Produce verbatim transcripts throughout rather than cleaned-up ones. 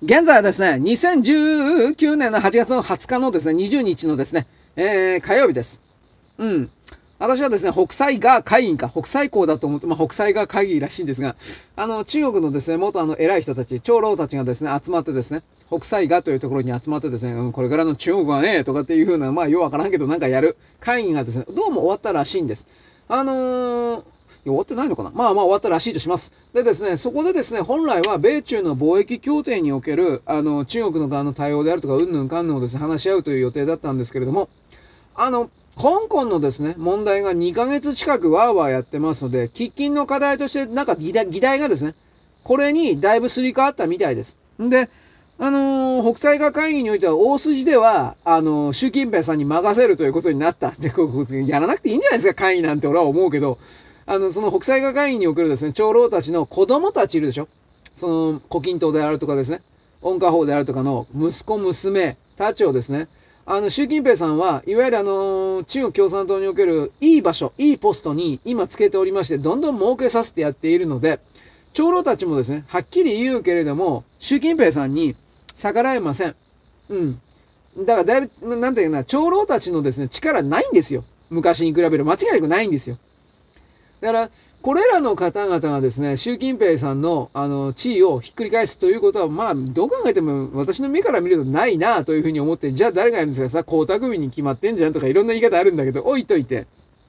現在はですね、にせんじゅうきゅうねんのはちがつのはつかのですね、にじゅうにちのですね、えー、火曜日です。うん。私はですね、北斎が会員か、北斎校だと思って、まあ、北斎が会議らしいんですが、あの、中国のですね、元あの、偉い人たち、長老たちがですね、集まってですね、北斎がというところに集まってですね、うん、これからの中国はね、とかっていう風な、まあ、ようわからんけど、なんかやる会議がですね、どうも終わったらしいんです。あのー、終わってないのかな、まあまあ終わったらしいとします。でですね、そこでですね、本来は米中の貿易協定における、あの、中国の側の対応であるとか、うんぬんかんぬんをですね、話し合うという予定だったんですけれども、あの、香港のですね、問題がにかげつ近くワーワーやってますので、喫緊の課題として、なんか議題議題がですね、これにだいぶすり替わったみたいです。んで、あのー、北斎画会議においては大筋では、あのー、習近平さんに任せるということになった。で、こうやらなくていいんじゃないですか、会議なんて俺は思うけど、あの、その北斎画会議におけるですね、長老たちの子供たちいるでしょ。その、胡錦涛であるとかですね、温家宝であるとかの息子娘たちをですね、あの、習近平さんは、いわゆるあの、中国共産党におけるいい場所、いいポストに今つけておりまして、どんどん儲けさせてやっているので、長老たちもですね、はっきり言うけれども、習近平さんに逆らえません。うん。だからだいぶ、なんていうかな、長老たちのですね、力ないんですよ。昔に比べる間違いなくないんですよ。だから、これらの方々がですね、習近平さんの、あの、地位をひっくり返すということは、まあ、どう考えても私の目から見るとないなというふうに思って、じゃあ誰がやるんですかさ、江沢民に決まってんじゃんとかいろんな言い方あるんだけど、置いといて。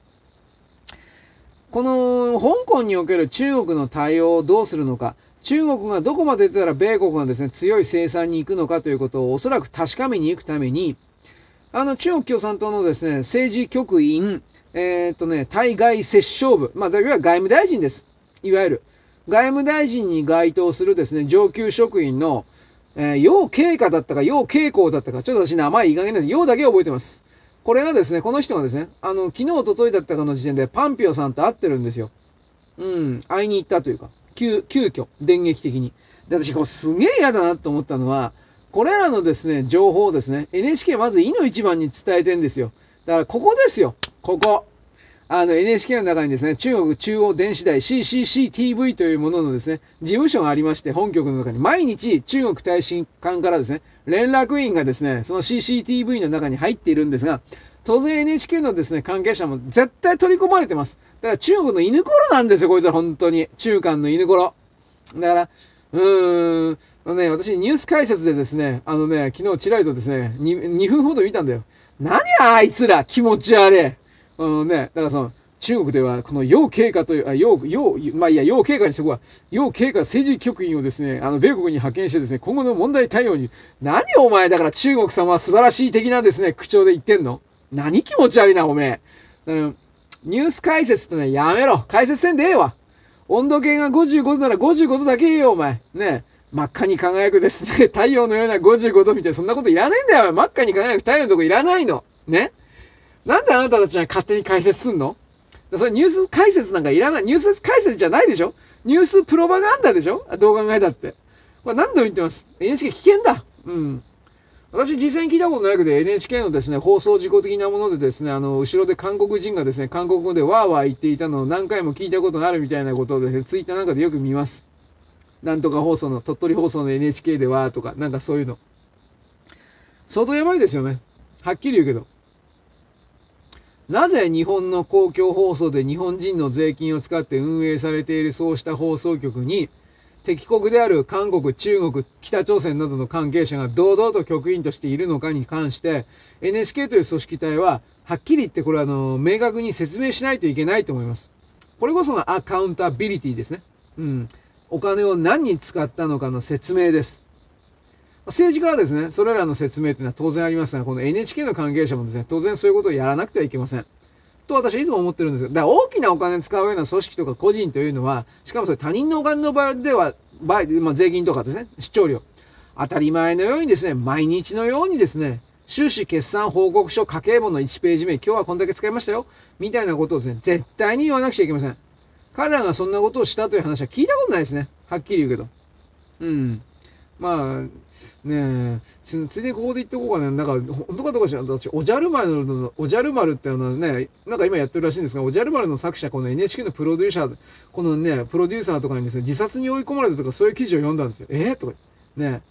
この、香港における中国の対応をどうするのか、中国がどこまで出たら米国がですね、強い生産に行くのかということをおそらく確かめに行くために、あの、中国共産党のですね、政治局員、えー、っとね、対外折衝部、まあ、いわゆる外務大臣です。いわゆる。外務大臣に該当するですね、上級職員の、えー、楊慶華だったか、楊慶光だったか、ちょっと私名前いい加減です。楊だけ覚えてます。これがですね、この人がですね、あの、昨日、おとといだったかの時点で、パンピオさんと会ってるんですよ。うん、会いに行ったというか、急、急遽、電撃的に。で、私、これすげえ嫌だなと思ったのは、これらのですね、情報をですね、エヌエイチケー まずいの一番に伝えてんですよ。だから、ここですよ。ここ。あの エヌエイチケー の中にですね、中国中央電子台 シーシーシーティーブイ というもののですね、事務所がありまして、本局の中に毎日中国大使館からですね、連絡員がですね、その シーシーティーブイ の中に入っているんですが、当然 エヌエイチケー のですね、関係者も絶対取り込まれてます。だから中国の犬ころなんですよ、こいつら本当に。中間の犬ころ。だから、うーん、あのね、私ニュース解説でですね、あのね、昨日ちらりとですね、に, にふんほど見たんだよ。何あいつら気持ち悪い。あのね、だからその、中国ではこの要経過という、あ、要、要、まあいいや、要経過にしとこうは、要経過政治局員をですね、あの、米国に派遣してですね、今後の問題対応に、何お前だから中国様は素晴らしい的なですね、口調で言ってんの何気持ち悪いな、おめえ。だからニュース解説ってね、やめろ。解説せんでええわ。温度計がごじゅうごどならごじゅうごどだけ言えよ、お前。ねえ。真っ赤に輝くですね。太陽のようなごじゅうごどみたいな、そんなこといらねえんだよ。真っ赤に輝く太陽のとこいらないの。ね。なんであなたたちは勝手に解説すんの？それニュース解説なんかいらない。ニュース解説じゃないでしょ？ニュースプロパガンダでしょ？どう考えたって。これ何度も言ってます。エヌエイチケー 危険だ。うん。私実際に聞いたことないけど エヌエイチケー のですね、放送事故的なものでですね、あの、後ろで韓国人がですね、韓国語でワーワー言っていたのを何回も聞いたことがあるみたいなことをですね、ツイッターなんかでよく見ます。なんとか放送の、鳥取放送の エヌエイチケー ではとか、なんかそういうの。相当やばいですよね。はっきり言うけど。なぜ日本の公共放送で日本人の税金を使って運営されているそうした放送局に、敵国である韓国、中国、北朝鮮などの関係者が堂々と局員としているのかに関して、エヌエイチケー という組織体は、はっきり言ってこれはあの、明確に説明しないといけないと思います。これこそがアカウンタビリティですね。うん。お金を何に使ったのかの説明です。政治家はですね、それらの説明というのは当然ありますが、この エヌエイチケー の関係者もですね、当然そういうことをやらなくてはいけません。と私はいつも思ってるんですよ。だから大きなお金使うような組織とか個人というのは、しかもそれ他人のお金の場合では、場合、まあ、税金とかですね、出張料。当たり前のようにですね、毎日のようにですね、収支決算報告書家計簿のいちページ目、今日はこんだけ使いましたよ。みたいなことをですね、絶対に言わなくちゃいけません。彼らがそんなことをしたという話は聞いたことないですね。はっきり言うけど。うん。まあ、ねえ、つついでここで言っておこうかね。なんか、本当かどうか知らん。私、おじゃる丸の、おじゃる丸っていうのはね、なんか今やってるらしいんですが、おじゃる丸の作者、この エヌエイチケー のプロデューサー、このね、プロデューサーとかにですね、自殺に追い込まれたとか、そういう記事を読んだんですよ。えー、とか、ね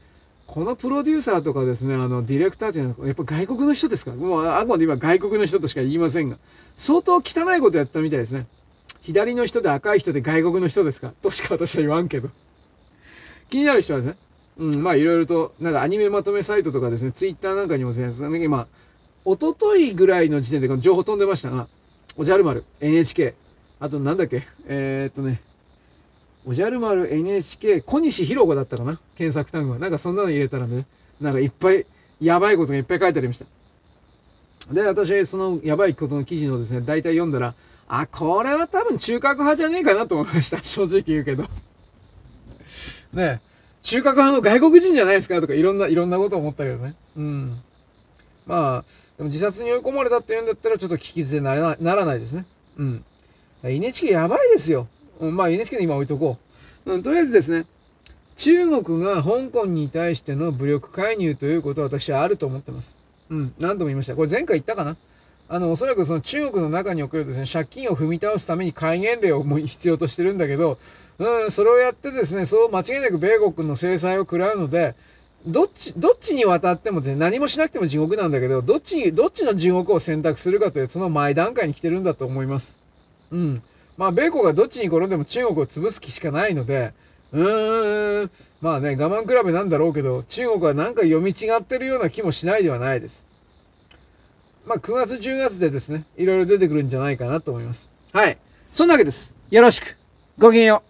このプロデューサーとかですね、あの、ディレクターっていうのは、やっぱ外国の人ですか？もう、あくまで今外国の人としか言いませんが、相当汚いことやったみたいですね。左の人で赤い人で外国の人ですかとしか私は言わんけど。気になる人はですね、うん、まあいろいろと、なんかアニメまとめサイトとかですね、ツイッターなんかにもですね、今、一昨日ぐらいの時点で情報飛んでましたが、おじゃる丸、エヌエイチケー、あとなんだっけ、えー、っとね、おじゃる丸 エヌエイチケー、小西弘子だったかな検索単語は。なんかそんなの入れたらね、なんかいっぱい、やばいことがいっぱい書いてありました。で、私、そのやばいことの記事のですね、大体読んだら、あ、これは多分中核派じゃねえかなと思いました。正直言うけど。ねえ、中核派の外国人じゃないですかとか、いろんな、いろんなこと思ったけどね。うん。まあ、でも自殺に追い込まれたって言うんだったら、ちょっと聞き捨てならないならないですね。うん。エヌエイチケー やばいですよ。うん、まあ エヌエイチケー で今置いとこう。うん、とりあえずですね、中国が香港に対しての武力介入ということは私はあると思ってます。うん、何度も言いました。これ前回言ったかな。あの、おそらくその中国の中におけるですね、借金を踏み倒すために戒厳令をもう必要としてるんだけど、うん、それをやってですね、そう間違いなく米国の制裁を食らうので、どっち、どっちに渡ってもですね、何もしなくても地獄なんだけど、どっちに、どっちの地獄を選択するかという、その前段階に来てるんだと思います。うん。まあ、米国がどっちに転んでも中国を潰す気しかないので、うーん、まあね、我慢比べなんだろうけど、中国はなんか読み違ってるような気もしないではないです。まあ、くがつ、じゅうがつでですね、いろいろ出てくるんじゃないかなと思います。はい。そんなわけです。よろしく。ごきげんよう。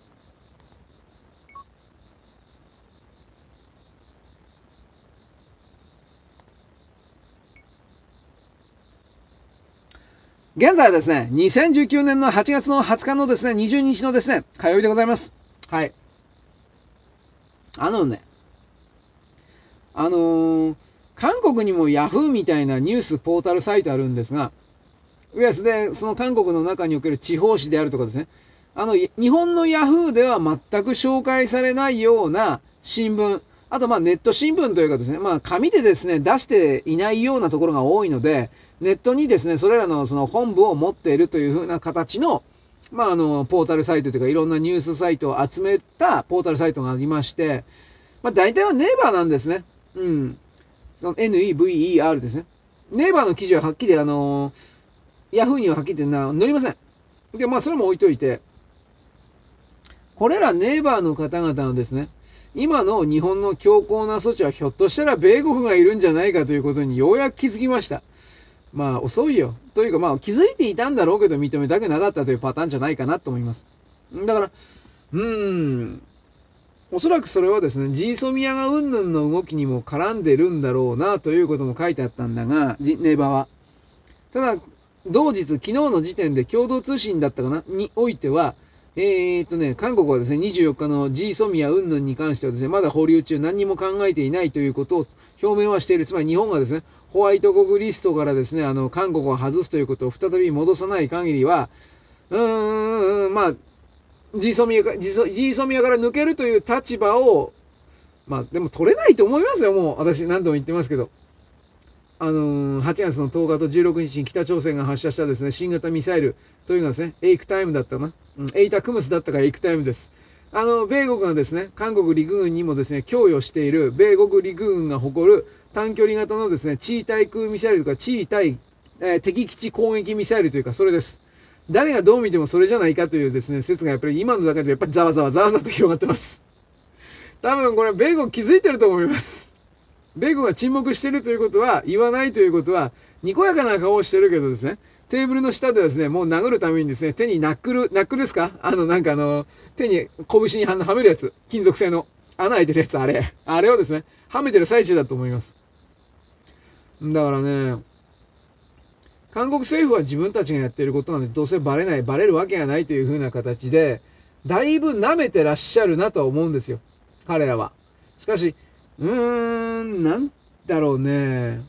現在はですね、にせんじゅうきゅうねんのはちがつのはつかのですね、にじゅうににちのですね、火曜日でございます。はい。あのね、あのー、韓国にもヤフーみたいなニュースポータルサイトあるんですが、いわゆるで、その韓国の中における地方紙であるとかですね、あの、日本のヤフーでは全く紹介されないような新聞、あとまあネット新聞というかですね、まあ紙でですね、出していないようなところが多いので、ネットにですね、それらのその本部を持っているというふうな形の、まああの、ポータルサイトというかいろんなニュースサイトを集めたポータルサイトがありまして、まあ大体はネイバーなんですね。うん。その ネイバー ですね。ネイバーの記事ははっきりあのーヤフーにははっきり言ってな載りません。で、まあそれも置いといて、これらネイバーの方々のですね、今の日本の強硬な措置はひょっとしたら米国がいるんじゃないかということにようやく気づきました。まあ遅いよ。というかまあ気づいていたんだろうけど認めたくなかったというパターンじゃないかなと思います。だから、うーん、おそらくそれはですね、ジーソミアがうんぬんの動きにも絡んでるんだろうなということも書いてあったんだが、ネイバーは。ただ、同日、昨日の時点で共同通信だったかなにおいては、えー、っとね、韓国はですね、にじゅうよっかの G ソミア云々に関してはですね、まだ保留中何にも考えていないということを表明はしている。つまり日本がですね、ホワイト国リストからですね、あの、韓国を外すということを再び戻さない限りは、うーん、まあ、G ソミアか、G ソミアから抜けるという立場を、まあ、でも取れないと思いますよ、もう。私何度も言ってますけど。あのー、はちがつのとおかとじゅうろくにちに北朝鮮が発射したですね、新型ミサイルというのはですね、エイクタイムだったかな。うん、エイタクムスだったかエイクタイムです。あの、米国がですね、韓国陸軍にもですね、供与している、米国陸軍が誇る短距離型のですね、地位対空ミサイルとか、地位対、えー、敵基地攻撃ミサイルというか、それです。誰がどう見てもそれじゃないかというですね、説がやっぱり今の中でやっぱりざわざわざわざわと広がってます。多分これ米国気づいてると思います。米国が沈黙しているということは、言わないということは、にこやかな顔をしてるけどですね、テーブルの下でですね、もう殴るためにですね、手にナックル、ナックルですかあの、なんかあの、手に、拳にはめるやつ。金属製の。穴開いてるやつ、あれ。あれをですね、はめてる最中だと思います。だからね、韓国政府は自分たちがやっていることなんで、どうせバレない、バレるわけがないという風な形で、だいぶ舐めてらっしゃるなとは思うんですよ。彼らは。しかし、うーん、なんだろうね。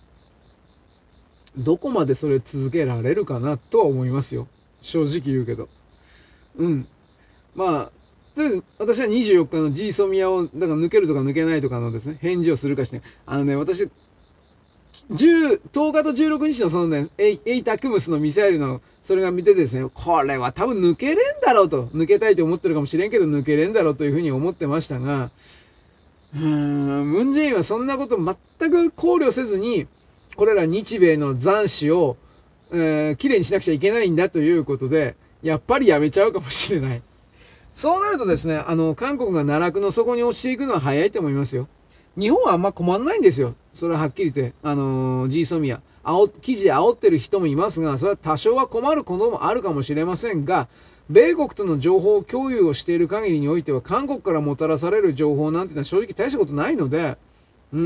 どこまでそれ続けられるかなとは思いますよ。正直言うけど。うん。まあ、とりあえず私はにじゅうよっかの G ソミアを、だから抜けるとか抜けないとかのですね、返事をするかして、あのね、私、じゅう、とおかとじゅうろくにちのそのね、エイエイタクムスのミサイルの、それが見てですね、これは多分抜けれんだろうと、抜けたいと思ってるかもしれんけど、抜けれんだろうというふうに思ってましたが、 うーん、ムンジェインはそんなこと全く考慮せずに、これら日米の残滓を、えー、きれいにしなくちゃいけないんだということで、やっぱりやめちゃうかもしれない。そうなるとですね、あの、韓国が奈落の底に落ちていくのは早いと思いますよ。日本はあんま困んないんですよ。それははっきり言って。あのー、ジーソミア。煽記事で煽ってる人もいますが、それは多少は困ることもあるかもしれませんが、米国との情報共有をしている限りにおいては、韓国からもたらされる情報なんていうのは正直大したことないので、うん。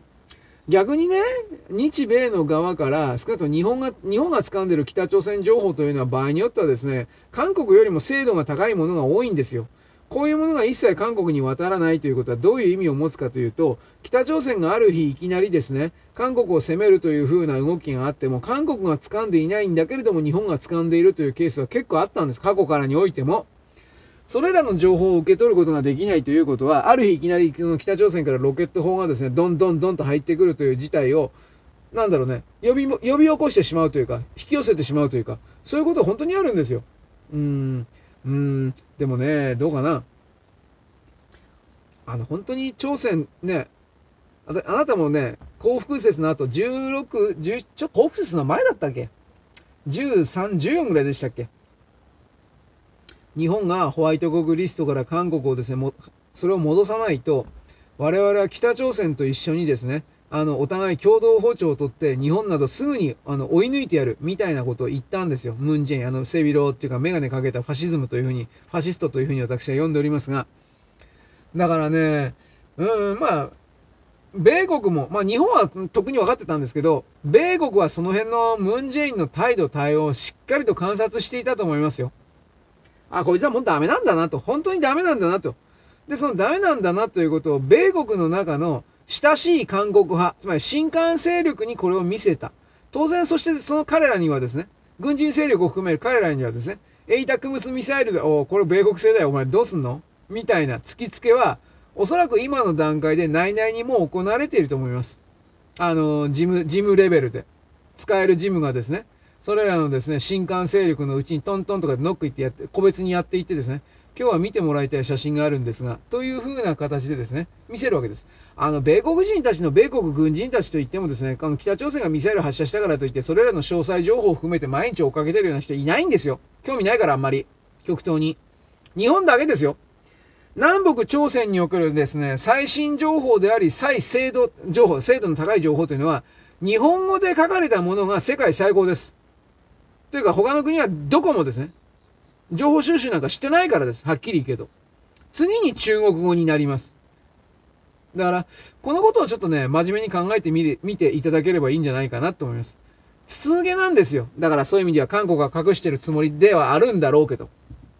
逆にね、日米の側から、少なくとも日本が、日本が掴んでいる北朝鮮情報というのは場合によってはですね、韓国よりも精度が高いものが多いんですよ。こういうものが一切韓国に渡らないということはどういう意味を持つかというと、北朝鮮がある日いきなりですね、韓国を攻めるという風な動きがあっても、韓国が掴んでいないんだけれども日本が掴んでいるというケースは結構あったんです。過去からにおいても。それらの情報を受け取ることができないということは、ある日いきなり北朝鮮からロケット砲がですね、どんどんどんと入ってくるという事態を、なんだろうね、呼び、呼び起こしてしまうというか、引き寄せてしまうというか、そういうことは本当にあるんですよ。うーん、うーん、でもね、どうかな。あの、本当に朝鮮ね、ああなたもね、幸福説の後、じゅうろく、じゅう、ちょ、幸福説の前だったっけ？ じゅうさん、じゅうよんぐらいでしたっけ？日本がホワイト国リストから韓国をですね、も、それを戻さないと、我々は北朝鮮と一緒にですね、あの、お互い共同歩調を取って、日本などすぐに、あの、追い抜いてやる、みたいなことを言ったんですよ。ムンジェイン、あの、背広っていうか、メガネかけたファシズムというふうに、ファシストというふうに私は呼んでおりますが、だからね、うん、まあ、米国も、まあ日本は特に分かってたんですけど、米国はその辺のムンジェインの態度対応をしっかりと観察していたと思いますよ。あ、こいつはもうダメなんだなと。本当にダメなんだなと。で、そのダメなんだなということを、米国の中の親しい韓国派、つまり新韓勢力にこれを見せた。当然、そしてその彼らにはですね、軍人勢力を含める彼らにはですね、エイタクムスミサイルで、おこれ米国製だよ、お前どうすんのみたいな突きつけは、おそらく今の段階で内々にもう行われていると思います。あの、事務、事務レベルで。使える事務がですね、それらのですね、新幹勢力のうちにトントンとかノック行ってやって、個別にやっていってですね、今日は見てもらいたい写真があるんですが、という風な形でですね、見せるわけです。あの、米国人たちの米国軍人たちといってもですね、あの、北朝鮮がミサイル発射したからといって、それらの詳細情報を含めて毎日追っかけてるような人いないんですよ。興味ないからあんまり。極東に。日本だけですよ。南北朝鮮におけるですね、最新情報であり、最精度情報、精度の高い情報というのは、日本語で書かれたものが世界最高です。というか、他の国はどこもですね、情報収集なんかしてないからです。はっきり言うけど。次に中国語になります。だから、このことをちょっとね、真面目に考えてみる、見ていただければいいんじゃないかなと思います。筒抜けなんですよ。だからそういう意味では韓国が隠してるつもりではあるんだろうけど。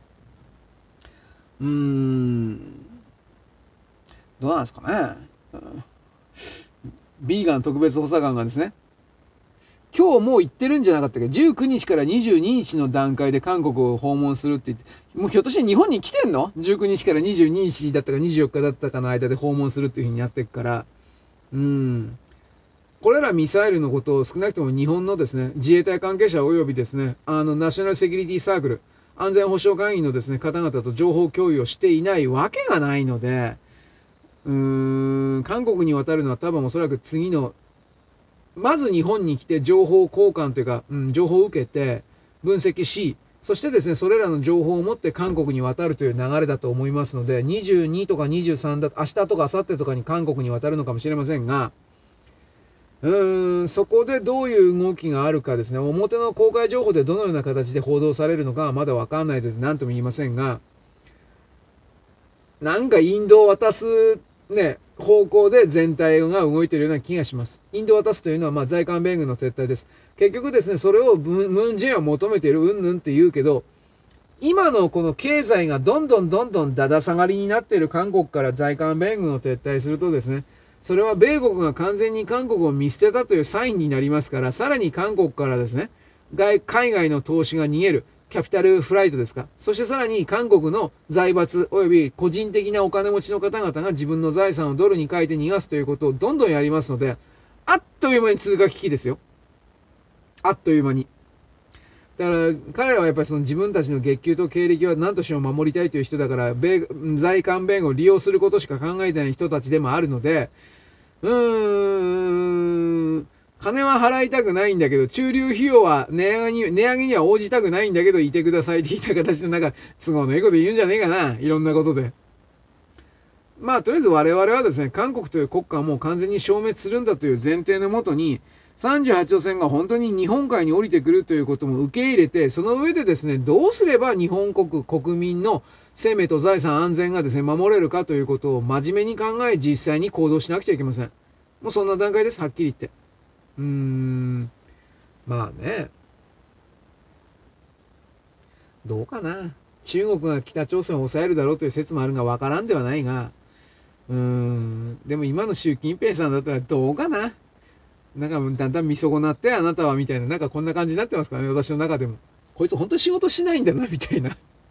うーん。どうなんですかね。ビーガン特別補佐官がですね、今日もう行ってるんじゃなかったっけ？ じゅうく 日からにじゅうににちの段階で韓国を訪問するって言って、もうひょっとして日本に来てんの？ じゅうく 日からにじゅうににちだったかにじゅうよっかだったかの間で訪問するっていう風になってくから、うん。これらミサイルのことを少なくとも日本のですね、自衛隊関係者及びですね、あの、ナショナルセキュリティサークル、安全保障会議のですね、方々と情報共有をしていないわけがないので、うーん、韓国に渡るのは多分おそらく次のまず日本に来て情報交換というか、うん、情報を受けて分析し、そしてですね、それらの情報を持って韓国に渡るという流れだと思いますので、にじゅうにとかにじゅうさんだ、明日とか明後日とかに韓国に渡るのかもしれませんが、うーん、そこでどういう動きがあるかですね、表の公開情報でどのような形で報道されるのかはまだわかんないので何とも言いませんが、なんかインドを渡すね、方向で全体が動いているような気がします。インドを渡すというのは、まあ、在韓米軍の撤退です。結局ですね、それをムンジェインは求めている、うんぬんって言うけど、今のこの経済がどんどんどんどんだだ下がりになっている韓国から在韓米軍を撤退するとですね、それは米国が完全に韓国を見捨てたというサインになりますから、さらに韓国からですね、外海外の投資が逃げる。キャピタルフライトですか。そしてさらに韓国の財閥及び個人的なお金持ちの方々が自分の財産をドルに変えて逃がすということをどんどんやりますので、あっという間に通貨危機ですよ。あっという間に。 だから彼らはやっぱりその自分たちの月給と経歴は何としても守りたいという人だから、米在韓弁護を利用することしか考えてない人たちでもあるので、うーん、金は払いたくないんだけど、駐留費用は値上げに、値上げには応じたくないんだけど、いてくださいって言った形で、なんか、都合のいいこと言うんじゃねえかな。いろんなことで。まあ、とりあえず我々はですね、韓国という国家はもう完全に消滅するんだという前提のもとに、さんじゅうはちど線が本当に日本海に降りてくるということも受け入れて、その上でですね、どうすれば日本国国民の生命と財産安全がですね、守れるかということを真面目に考え、実際に行動しなくちゃいけません。もうそんな段階です、はっきり言って。うーん、まあね、どうかな。中国が北朝鮮を抑えるだろうという説もあるがわからんではないが、うーん、でも今の習近平さんだったらどうかな。なんかだんだん見損なってあなたはみたいな、なんかこんな感じになってますからね、私の中でも。こいつ本当に仕事しないんだな、みたいな。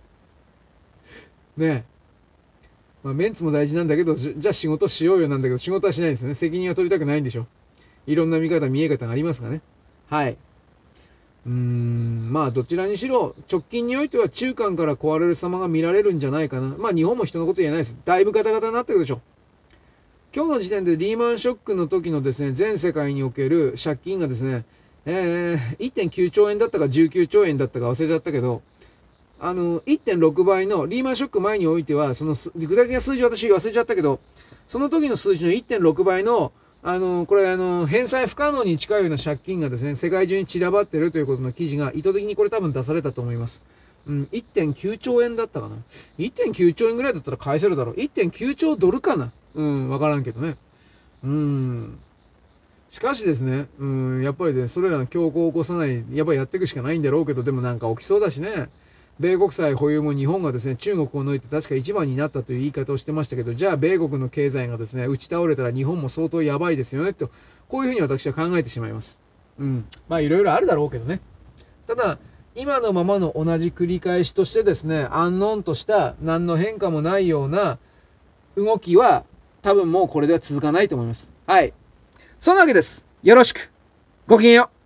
ねえ。まあメンツも大事なんだけど、じゃあ仕事しようよなんだけど、仕事はしないんですよね。責任は取りたくないんでしょ。いろんな見方、見え方がありますがね。はい。うーん、まあどちらにしろ、直近においては中間から壊れる様が見られるんじゃないかな。まあ日本も人のこと言えないです。だいぶガタガタになってくるでしょ。今日の時点でリーマンショックの時のですね、全世界における借金がですね、えー、いってんきゅうちょう円だったかじゅうきゅうちょう円だったか忘れちゃったけど、あの、いってんろくばいのリーマンショック前においては、その具体的な数字私忘れちゃったけど、その時の数字のいってんろくばいの、あの、これあの、返済不可能に近いような借金がですね、世界中に散らばってるということの記事が意図的にこれ多分出されたと思います。うん、いってんきゅうちょう円だったかな。いってんきゅうちょう円ぐらいだったら返せるだろう。いってんきゅうちょうドルかな。うん、わからんけどね。うん。しかしですね、うん、やっぱりね、それらの強行を起こさない、やっぱりやっていくしかないんだろうけど、でもなんか起きそうだしね。米国債保有も日本がですね、中国を抜いて確か一番になったという言い方をしてましたけど、じゃあ米国の経済がですね、打ち倒れたら日本も相当やばいですよね、と、こういうふうに私は考えてしまいます。うん。まあいろいろあるだろうけどね。ただ、今のままの同じ繰り返しとしてですね、安穏とした何の変化もないような動きは、多分もうこれでは続かないと思います。はい。そんなわけです。よろしく。ごきげんよう。